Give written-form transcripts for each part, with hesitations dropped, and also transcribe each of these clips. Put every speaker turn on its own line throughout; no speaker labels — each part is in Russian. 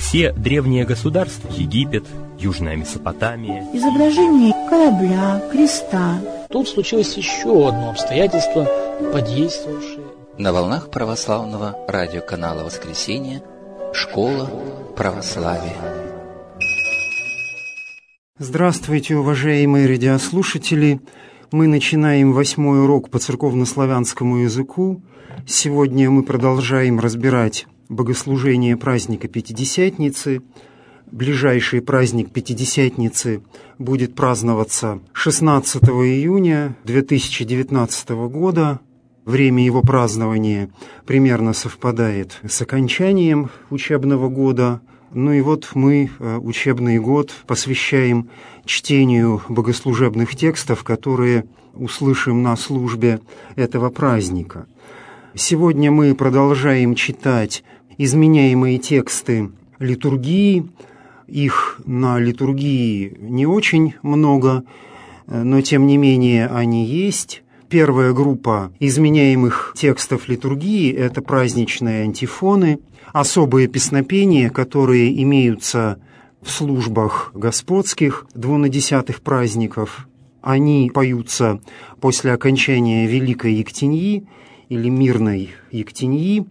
Все древние государства, Египет, Южная Месопотамия,
изображение корабля, креста.
Тут случилось еще одно обстоятельство, подействовавшее.
На волнах православного радиоканала «Воскресенье» «Школа православия».
Здравствуйте, уважаемые радиослушатели! Мы начинаем 8-й урок по церковнославянскому языку. Сегодня мы продолжаем разбирать богослужение праздника Пятидесятницы. Ближайший праздник Пятидесятницы будет праздноваться 16 июня 2019 года. Время его празднования примерно совпадает с окончанием учебного года. Ну и вот мы учебный год посвящаем чтению богослужебных текстов, которые услышим на службе этого праздника. Сегодня мы продолжаем читать изменяемые тексты литургии. Их на литургии не очень много, но тем не менее они есть. Первая группа изменяемых текстов литургии – это праздничные антифоны, особые песнопения, которые имеются в службах господских двунадесятых праздников. Они поются после окончания Великой Ектеньи или Мирной Ектеньи.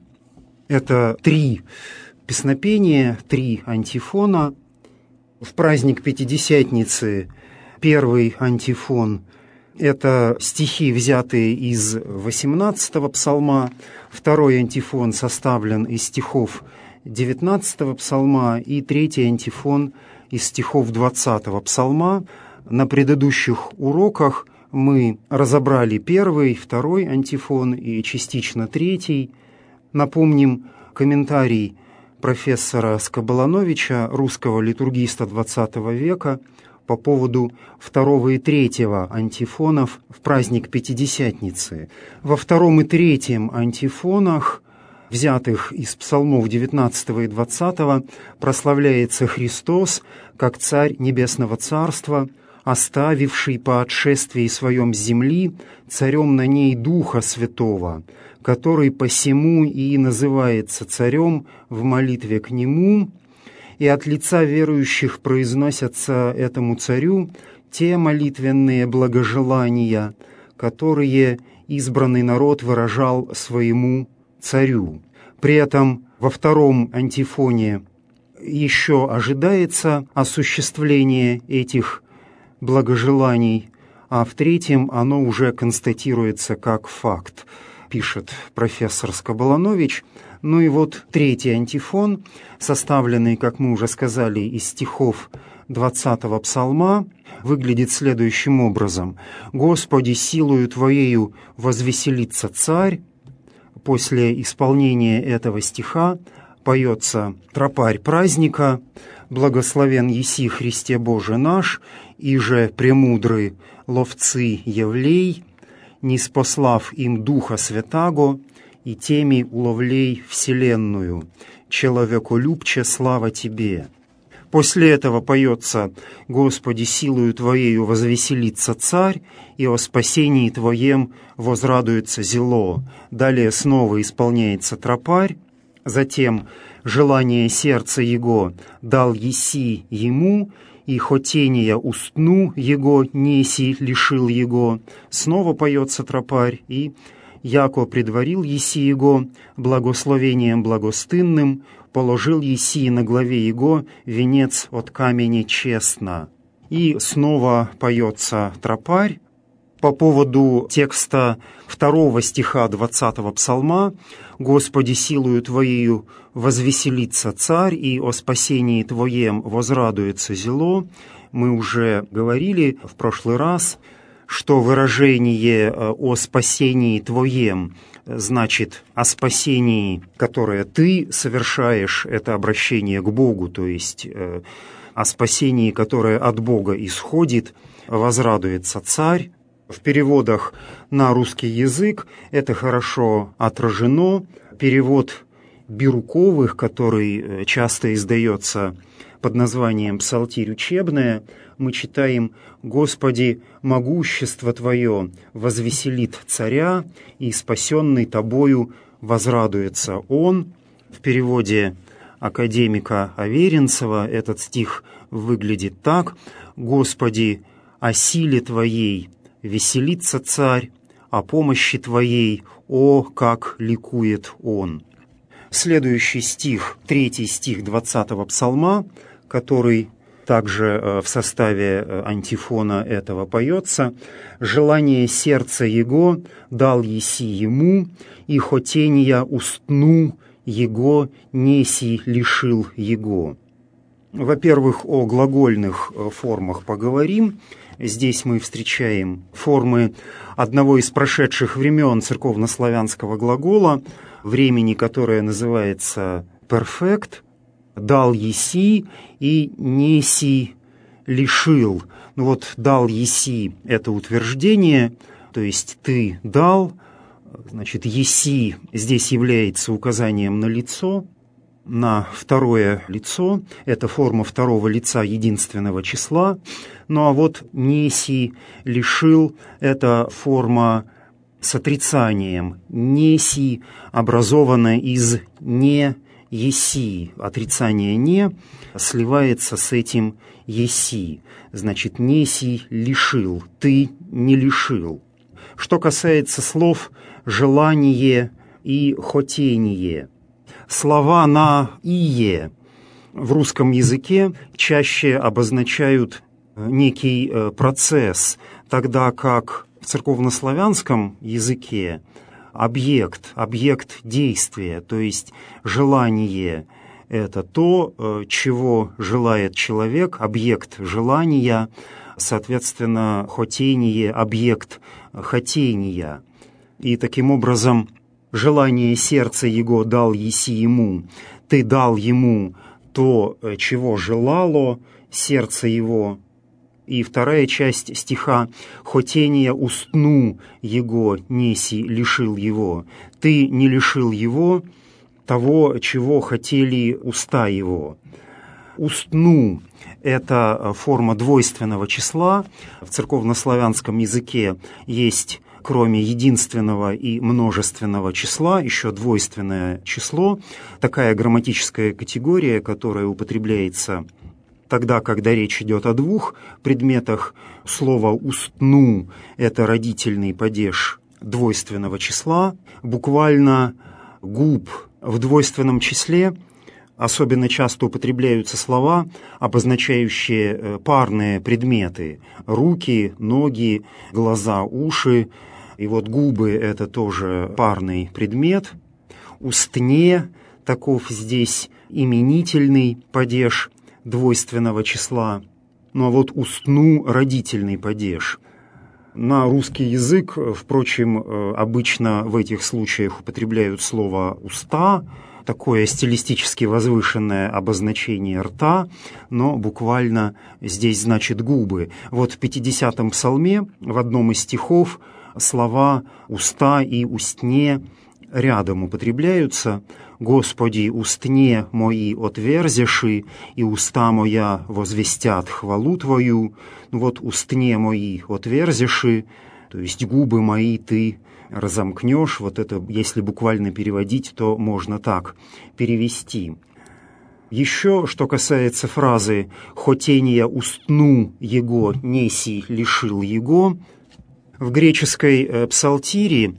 Это 3 песнопения, 3 антифона. В праздник Пятидесятницы первый антифон – это стихи, взятые из 18-го псалма. Второй антифон составлен из стихов 19-го псалма. И третий антифон из стихов 20-го псалма. На предыдущих уроках мы разобрали первый, второй антифон и частично третий. Напомним комментарий профессора Скоболановича, русского литургиста XX века, по поводу второго и третьего антифонов в праздник Пятидесятницы. Во втором и третьем антифонах, взятых из псалмов 19 и 20, прославляется Христос как Царь Небесного Царства, оставивший по отшествии своем земли царем на ней Духа Святого, который посему и называется царем в молитве к Нему, и от лица верующих произносятся этому царю те молитвенные благожелания, которые избранный народ выражал своему царю. При этом во втором антифоне еще ожидается осуществление этих благожеланий, а в третьем оно уже констатируется как факт, пишет профессор Скоболанович. Ну и вот третий антифон, составленный, как мы уже сказали, из стихов 20-го псалма, выглядит следующим образом. «Господи, силою Твоею возвеселится царь». После исполнения этого стиха поется тропарь праздника «Благословен еси Христе Боже наш, иже премудрый ловцы явлей, ниспослав им Духа Святаго, и теми уловлей вселенную, человеколюбче слава Тебе». После этого поется «Господи, силою Твоею возвеселится царь, и о спасении Твоем возрадуется зело». Далее снова исполняется тропарь, затем «Желание сердца Его дал еси Ему, и хотения устну Его неси лишил Его». Снова поется тропарь, и «Яко предварил еси Его благословением благостынным, положил еси на главе Его венец от камени честно». И снова поется тропарь. По поводу текста 2 стиха 20-го псалма «Господи, силою Твоею возвеселится царь, и о спасении Твоем возрадуется зело» мы уже говорили в прошлый раз, что выражение «о спасении Твоем» значит о спасении, которое ты совершаешь, это обращение к Богу, то есть о спасении, которое от Бога исходит, возрадуется царь. В переводах на русский язык это хорошо отражено. Перевод Бирюковых, который часто издается под названием «Псалтирь учебная», мы читаем «Господи, могущество Твое возвеселит царя, и спасенный Тобою возрадуется он». В переводе академика Аверинцева этот стих выглядит так: «Господи, о силе Твоей веселится царь, о помощи Твоей, о, как ликует он». Следующий стих, 3 стих 20-го псалма, который также в составе антифона этого поется: «Желание сердца его дал еси ему, и хотения устну его неси лишил его». Во-первых, о глагольных формах поговорим. Здесь мы встречаем формы одного из прошедших времен церковнославянского глагола, времени, которое называется «перфект», «дал еси» и «неси лишил». Ну вот «дал еси» — это утверждение, то есть «ты дал», значит, «еси» здесь является указанием на лицо, на второе лицо, это форма второго лица единственного числа. Ну а вот «неси лишил» — это форма с отрицанием. «Неси» образована из «не еси». Отрицание «не» сливается с этим «еси». Значит, «неси лишил», «ты не лишил». Что касается слов «желание» и «хотение», слова на «ие» в русском языке чаще обозначают некий процесс, тогда как в церковнославянском языке объект действия, то есть желание — это то, чего желает человек, объект желания, соответственно, хотение — объект хотения. И таким образом желание сердца его дал еси ему, ты дал ему то, чего желало сердце его. И вторая часть стиха: «Хотение устну его неси лишил его». Ты не лишил его того, чего хотели уста его. «Устну» — это форма двойственного числа. В церковнославянском языке есть, кроме единственного и множественного числа, еще двойственное число. Такая грамматическая категория, которая употребляется тогда, когда речь идет о двух предметах. Слово «устну» — это родительный падеж двойственного числа. Буквально «губ» в двойственном числе особенно часто употребляются слова, обозначающие парные предметы: руки, ноги, глаза, уши. И вот губы — это тоже парный предмет. «Устне» — таков здесь именительный падеж двойственного числа. Ну а вот «устну» — родительный падеж. На русский язык, впрочем, обычно в этих случаях употребляют слово «уста», такое стилистически возвышенное обозначение рта, но буквально здесь значит «губы». Вот в 50-м псалме в одном из стихов слова «уста» и «устне» рядом употребляются. «Господи, устне мои отверзеши, и уста моя возвестят хвалу Твою». Вот «устне мои отверзеши», то есть «губы мои ты разомкнешь». Вот это, если буквально переводить, то можно так перевести. Еще, что касается фразы «хотения устну его неси лишил его», в греческой псалтире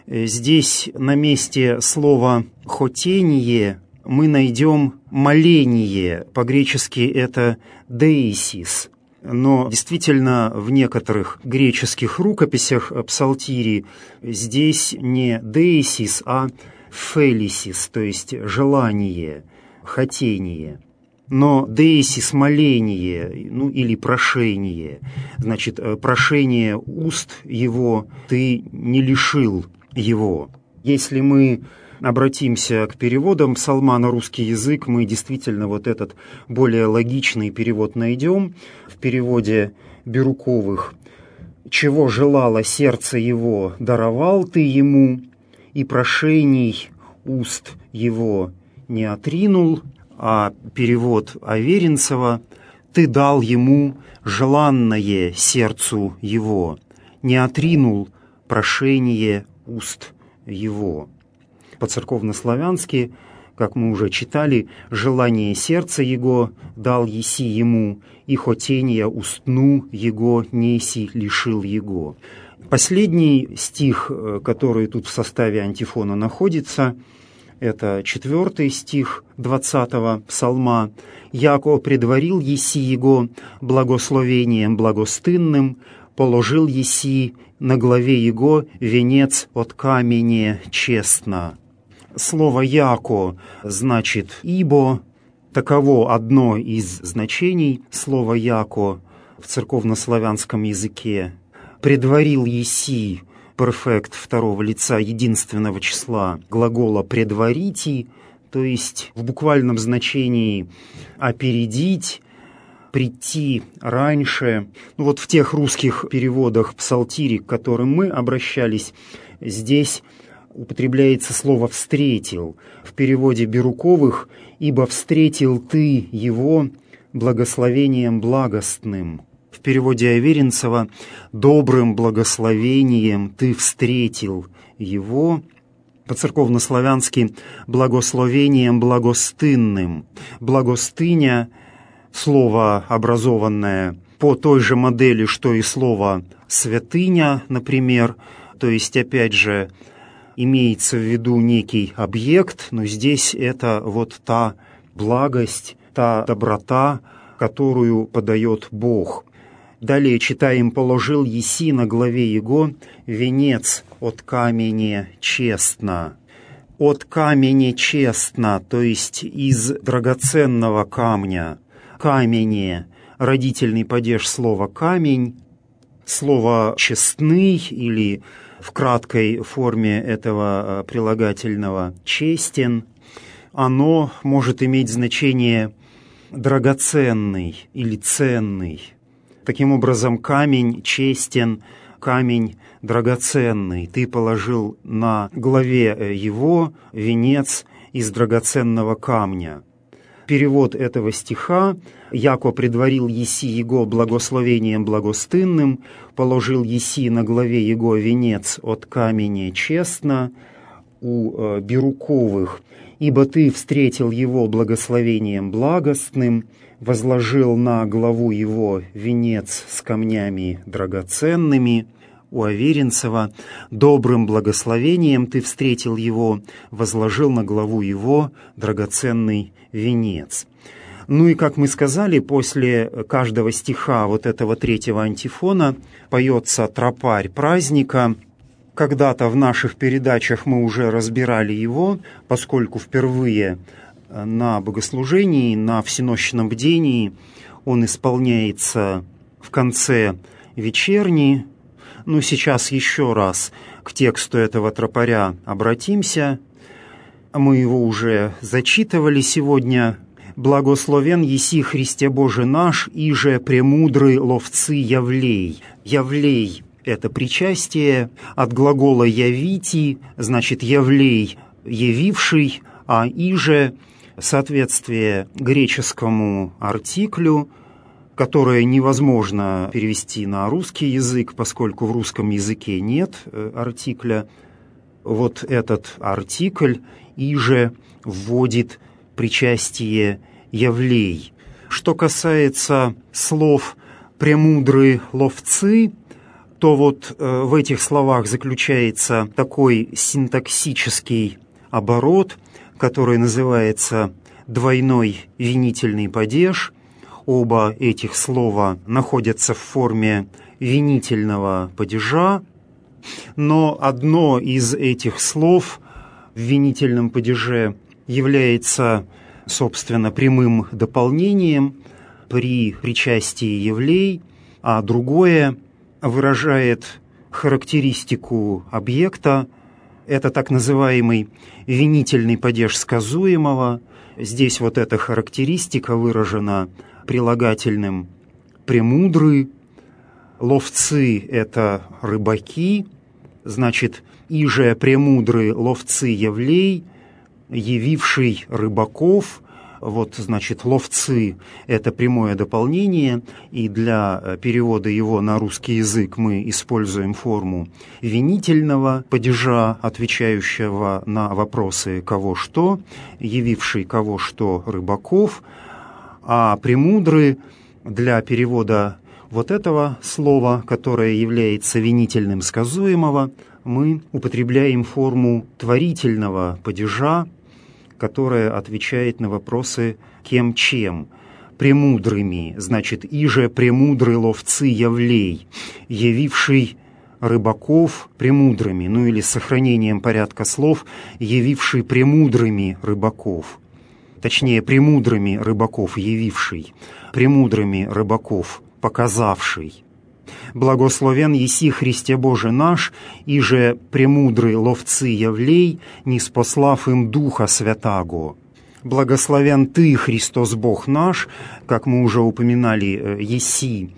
здесь на месте слова «хотение» мы найдем моление. По-гречески это «деисис». Но действительно в некоторых греческих рукописях псалтири здесь не «деисис», а «фелисис», то есть «желание», «хотение». Но «деисис» — моление, ну или прошение. Значит, прошение уст его ты не лишил его. Если мы обратимся к переводам псалма на русский язык, мы действительно вот этот более логичный перевод найдем. В переводе Бирюковых: «Чего желало сердце его, даровал ты ему, и прошений уст его не отринул». А перевод Аверинцева: «Ты дал ему желанное сердцу его, не отринул прошение уст его». По-церковнославянски как мы уже читали, желание сердца его дал еси ему, и хотения устну его неси лишил его. Последний стих, который тут в составе антифона находится, это 4 стих 20-го псалма. «Яко предварил еси его благословением благостынным, положил еси на главе его венец от камени честно». Слово «яко» значит «ибо». Таково одно из значений слова «яко» в церковнославянском языке. «Предварил еси» перфект второго лица единственного числа глагола «предварити», то есть в буквальном значении «опередить», «прийти раньше». Вот в тех русских переводах псалтири, к которым мы обращались, здесь употребляется слово «встретил». В переводе Бирюковых «ибо встретил ты его благословением благостным». В переводе Аверинцева «добрым благословением ты встретил его», по-церковнославянски «благословением благостынным». Благостыня – слово, образованное по той же модели, что и слово «святыня», например, то есть, опять же, имеется в виду некий объект, но здесь это вот та благость, та доброта, которую подает Бог. Далее читаем: «Положил еси на главе его венец от камени честно». От камени честно, то есть из драгоценного камня. Камени, родительный падеж слова «камень», слово «честный» или в краткой форме этого прилагательного «честен», оно может иметь значение «драгоценный» или «ценный». Таким образом, камень честен, камень драгоценный. Ты положил на главе его венец из драгоценного камня. Перевод этого стиха: «Яко предварил еси его благословением благостынным, положил еси на главе его венец от камени честно», у Бирюковых: «Ибо ты встретил его благословением благостным, возложил на главу его венец с камнями драгоценными», у Аверинцева: «Добрым благословением ты встретил его, возложил на главу его драгоценный венец». Ну и, как мы сказали, после каждого стиха вот этого 3-го антифона поется тропарь праздника. Когда-то в наших передачах мы уже разбирали его, поскольку впервые на богослужении, на всенощном бдении он исполняется в конце вечерни. Ну, сейчас еще раз к тексту этого тропаря обратимся. Мы его уже зачитывали сегодня. «Благословен еси Христе Боже наш, иже премудрый ловцы явлей». Явлей – это причастие от глагола «явити», значит «явлей» – «явивший», а «иже» – соответствие греческому артиклю, которое невозможно перевести на русский язык, поскольку в русском языке нет артикля. Вот этот артикль «иже» вводит причастие явлей. Что касается слов «премудрые ловцы», то вот в этих словах заключается такой синтаксический оборот, который называется «двойной винительный падеж». Оба этих слова находятся в форме винительного падежа, но одно из этих слов в винительном падеже является, собственно, прямым дополнением при причастии явлей, а другое выражает характеристику объекта. Это так называемый винительный падеж сказуемого. Здесь вот эта характеристика выражена прилагательным «премудры». Ловцы – это рыбаки, значит, «иже премудры ловцы явлей», явивший рыбаков, Вот, значит, ловцы – это прямое дополнение, и для перевода его на русский язык мы используем форму винительного падежа, отвечающего на вопросы «кого что», явивший «кого что» рыбаков, а премудры для перевода вот этого слова, которое является винительным сказуемого, мы употребляем форму творительного падежа, которая отвечает на вопросы «кем чем». Премудрыми, значит, «иже премудры ловцы явлей», явивший рыбаков премудрыми, ну или с сохранением порядка слов, явивший премудрыми рыбаков. Точнее, премудрыми рыбаков явивший, премудрыми рыбаков показавший. Благословен еси Христе Боже наш, иже премудры ловцы явлей, ниспослав им Духа Святаго. Благословен Ты, Христос Бог наш, как мы уже упоминали, еси.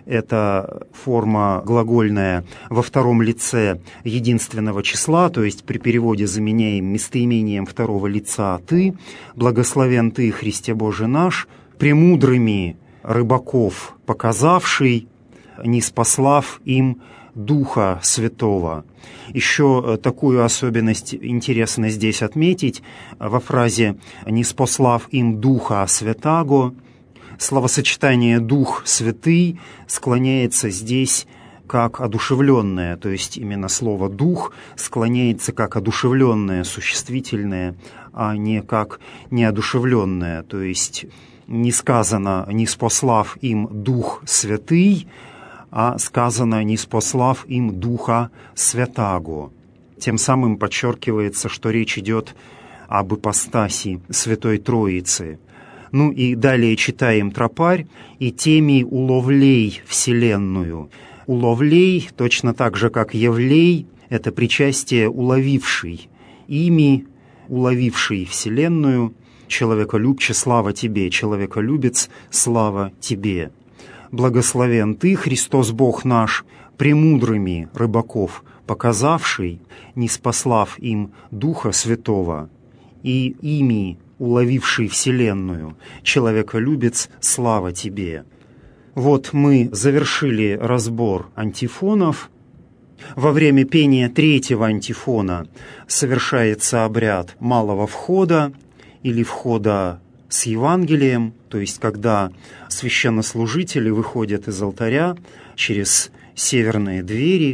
Это форма глагольная во втором лице единственного числа, то есть при переводе заменяем местоимением второго лица «ты». Благословен Ты, Христе Боже наш, премудрыми рыбаков показавший, ниспослав им Духа Святого. Еще такую особенность интересно здесь отметить. Во фразе «ниспослав им Духа Святаго» словосочетание «Дух Святый» склоняется здесь как одушевленное, то есть именно слово «дух» склоняется как одушевленное, существительное, а не как неодушевленное, то есть не сказано «ниспослав им Дух Святый», а сказано «ниспослав им Духа Святаго». Тем самым подчеркивается, что речь идет об ипостаси Святой Троицы. Ну и далее читаем тропарь: «И теми уловлей вселенную». Уловлей, точно так же, как явлей, это причастие уловивший. Ими уловивший вселенную, человеколюбче, слава тебе, человеколюбец, слава тебе. Благословен Ты, Христос Бог наш, премудрыми рыбаков показавший, ниспослав им Духа Святого, и ими уловивший вселенную, человеколюбец, слава тебе. Вот мы завершили разбор антифонов. Во время пения третьего антифона совершается обряд малого входа или входа с Евангелием, то есть когда священнослужители выходят из алтаря через северные двери,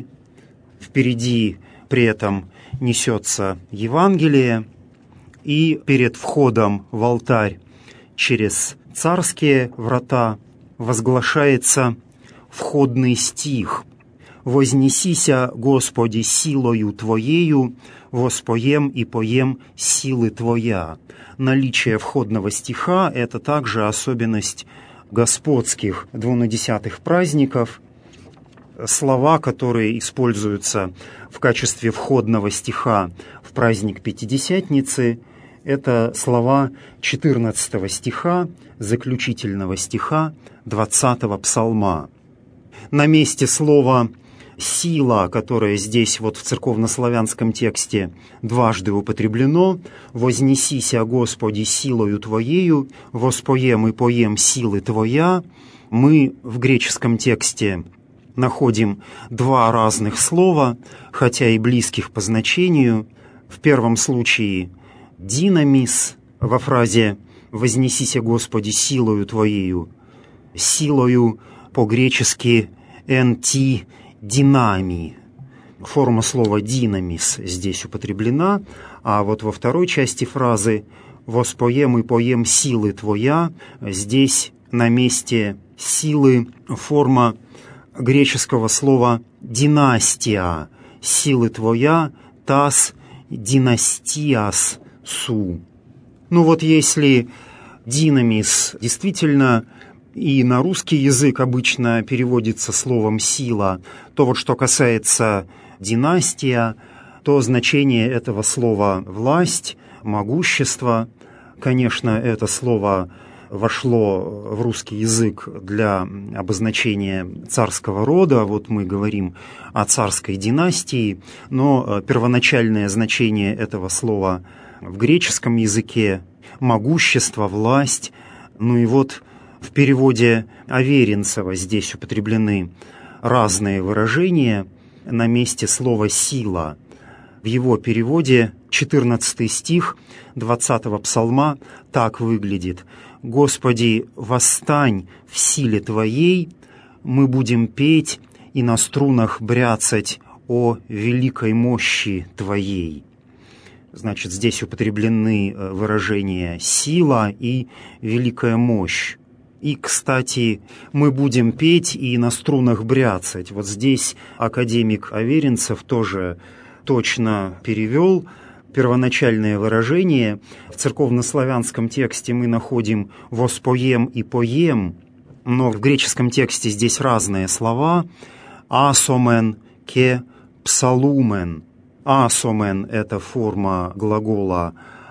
впереди при этом несется Евангелие, и перед входом в алтарь через царские врата возглашается входный стих: «Вознесися, Господи, силою Твоею, воспоем и поем силы Твоя». Наличие входного стиха – это также особенность господских двунадесятых праздников. Слова, которые используются в качестве входного стиха в праздник Пятидесятницы, это слова 14 стиха, заключительного стиха 20 псалма. На месте слова «сила», которое здесь вот в церковнославянском тексте дважды употреблено, «вознесися, Господи, силою Твоею, воспоем и поем силы Твоя», мы в греческом тексте находим два разных слова, хотя и близких по значению. В первом случае «динамис» во фразе «вознесися, Господи, силою Твоею», силою по-гречески «энти динами». Форма слова «динамис» здесь употреблена, а вот во второй части фразы «воспоем и поем силы Твоя» здесь на месте силы форма греческого слова «династия», «силы Твоя», «тас династиас су». Ну вот если «динамис» действительно и на русский язык обычно переводится словом «сила», то вот что касается «династия», то значение этого слова «власть», «могущество». Конечно, это слово вошло в русский язык для обозначения царского рода, вот мы говорим о царской династии, но первоначальное значение этого слова в греческом языке могущество, власть. Ну и вот в переводе Аверинцева здесь употреблены разные выражения на месте слова «сила». В его переводе 14 стих 20-го псалма так выглядит: «Господи, восстань в силе Твоей, мы будем петь и на струнах бряцать о великой мощи Твоей». Значит, здесь употреблены выражения «сила» и «великая мощь». И, кстати, мы будем петь и на струнах бряцать. Вот здесь академик Аверинцев тоже точно перевел первоначальное выражение. В церковнославянском тексте мы находим «воспоем» и «поем», но в греческом тексте здесь разные слова. «Асомен», «ке», «псалумен». «Асомен» — это форма глагола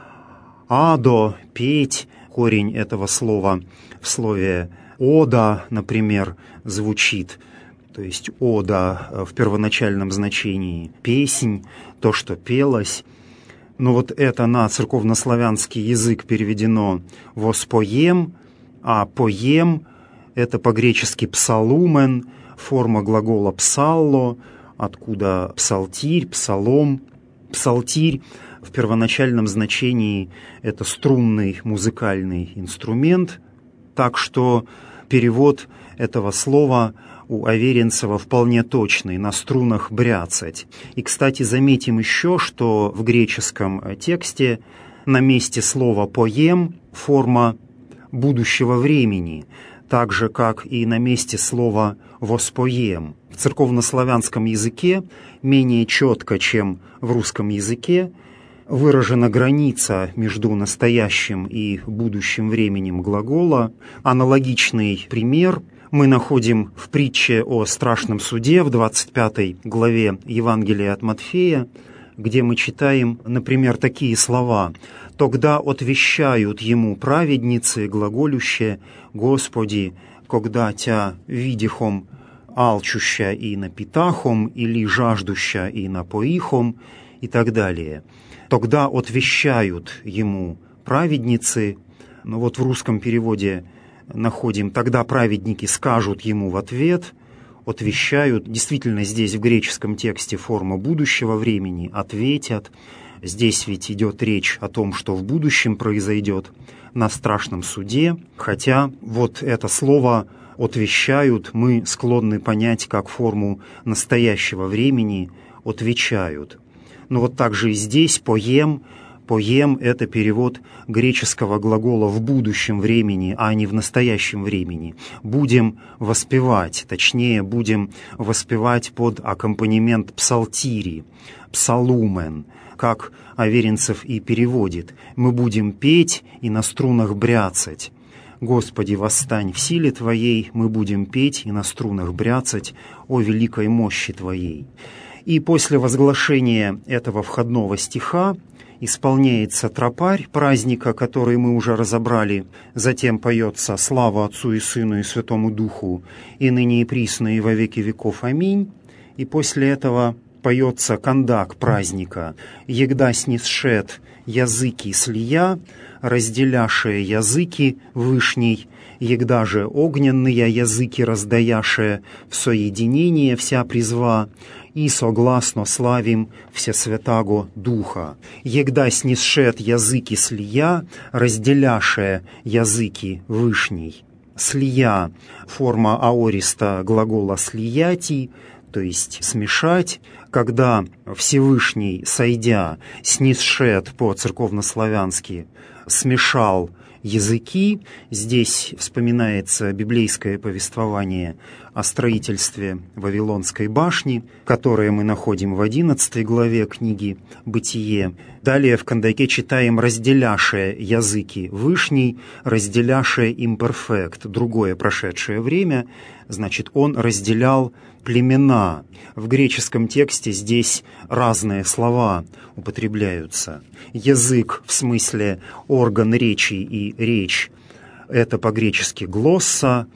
«адо», «петь». Корень этого слова в слове «ода», например, звучит. То есть «ода» в первоначальном значении «песнь», то, что пелось. Но вот это на церковнославянский язык переведено «воспоем», а «поем» — это по-гречески «псалумен», форма глагола «псалло», откуда «псалтирь», «псалом». Псалтирь в первоначальном значении — это струнный музыкальный инструмент, так что перевод этого слова у Аверинцева вполне точный — «на струнах бряцать». И, кстати, заметим еще, что в греческом тексте на месте слова «поем» форма будущего времени, так же, как и на месте слова «воспоем». В церковнославянском языке менее четко, чем в русском языке, выражена граница между настоящим и будущим временем глагола. Аналогичный пример мы находим в притче о страшном суде в 25 главе Евангелия от Матфея, где мы читаем, например, такие слова: «Тогда отвещают ему праведницы, глаголюще: Господи, когда Тя видихом алчуща и напитахом, или жаждуща и напоихом», и так далее. «Тогда отвещают ему праведницы». Но вот в русском переводе находим «тогда праведники скажут ему в ответ», отвещают. Действительно, здесь в греческом тексте форма будущего времени, ответят. Здесь ведь идет речь о том, что в будущем произойдет на страшном суде, хотя вот это слово «отвещают» мы склонны понять как форму настоящего времени «отвечают». Но вот также и здесь «поем». «Поем» — это перевод греческого глагола в будущем времени, а не в настоящем времени. «Будем воспевать», точнее, будем воспевать под аккомпанемент псалтири, «псалумен», как Аверинцев и переводит. «Мы будем петь и на струнах бряцать». «Господи, восстань в силе Твоей, мы будем петь и на струнах бряцать о великой мощи Твоей». И после возглашения этого входного стиха исполняется тропарь праздника, который мы уже разобрали. Затем поется «Слава Отцу и Сыну и Святому Духу, и ныне и присно и во веки веков. Аминь». И после этого поется кондак праздника: «Егда снисшет языки слия, разделяшие языки вышней, егда же огненные языки раздаяшие в соединение вся призва, и согласно славим Всесвятаго Духа. Егда снисшет языки слия, разделяшие языки вышней». Слия — форма аориста глагола «слияти», то есть «смешать». Когда Всевышний, сойдя, снисшет по-церковнославянски, смешал языки. Здесь вспоминается библейское повествование о строительстве Вавилонской башни, которое мы находим в 11 главе книги «Бытие». Далее в кандаке читаем «разделяшие языки вышней», «разделяшие имперфект», другое прошедшее время, значит, он разделял племена. В греческом тексте здесь разные слова употребляются. Язык в смысле орган речи и речь — это по-гречески глосса,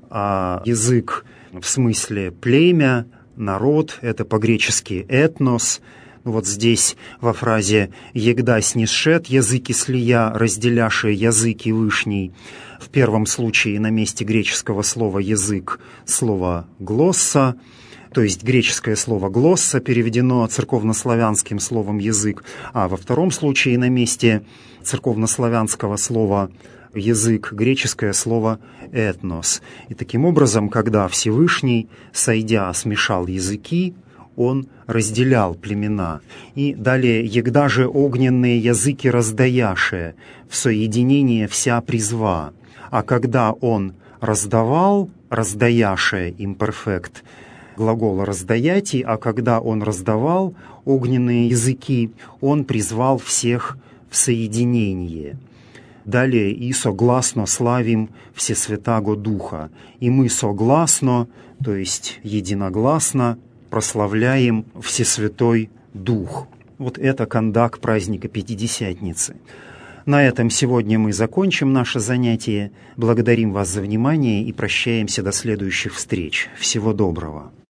а язык в смысле племя, народ — это по-гречески этнос, Вот здесь во фразе «егда снисшет языки слия, разделяши языки вышней», в первом случае на месте греческого слова «язык» слово «глосса», то есть греческое слово «глосса» переведено церковнославянским словом «язык», а во втором случае на месте церковнославянского слова «язык» греческое слово «этнос». И таким образом, когда Всевышний, сойдя, смешал языки, он разделял племена. И далее «егда же огненные языки раздаяше, в соединение вся призва». А когда он раздавал, раздаяше, имперфект, глагол «раздаятий», а когда он раздавал огненные языки, он призвал всех в соединение. Далее «и согласно славим Всесвятаго Духа». И мы согласно, то есть единогласно, прославляем Всесвятой Дух. Вот это кондак праздника Пятидесятницы. На этом сегодня мы закончим наше занятие. Благодарим вас за внимание и прощаемся до следующих встреч. Всего доброго.